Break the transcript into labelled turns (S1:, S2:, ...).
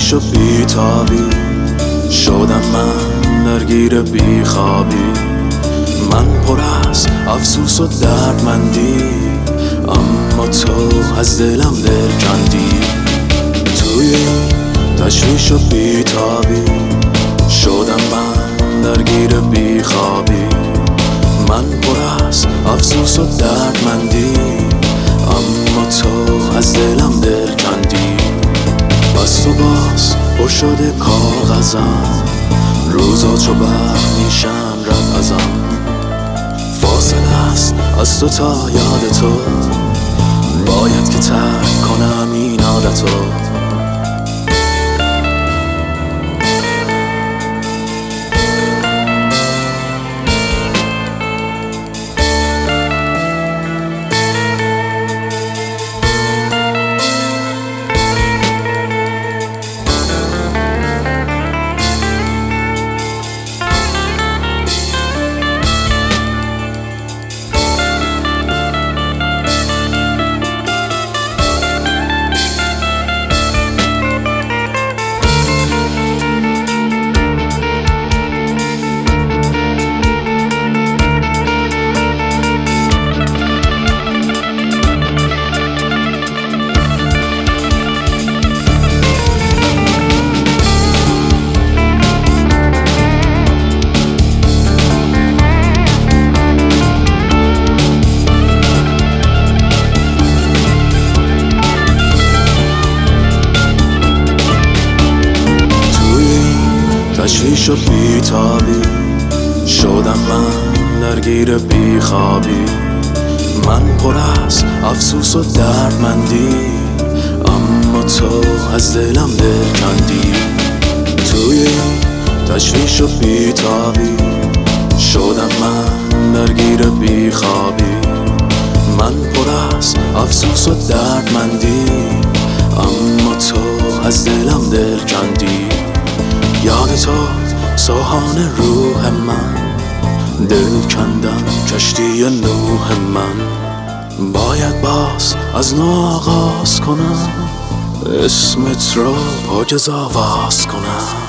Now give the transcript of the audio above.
S1: تشویش و بیتابی شدم من درگیر بیخوابی، من پر از افسوس و دردمندی، اما تو از دلم دل کندی. توی این تشویش و بیتابی شدم من درگیر بیخوابی، من پر از افسوس و دردمندی، اما تو از دلم دل کندی. بس و باز پر شده کاغذم، روزا چو برق میشن رد ازم، فاصله است از تو تا یاد تو، باید که ترک کنم این عادتو. تشویش و بیتابی شدم من درگیر بیخوابی، من پر از افسوس و دردمندی، اما تو از دلم دل کندی. توی تشویش و بیتابی شدم من درگیر بیخوابی، من پر از افسوس و دردمندی، اما تو از دلم دل کندی. یاد تو سوهان روح من، دل کندن کشتی نوح من، باید باز از نو آغاز کنم، اسمت رو عاجز آواز کنم.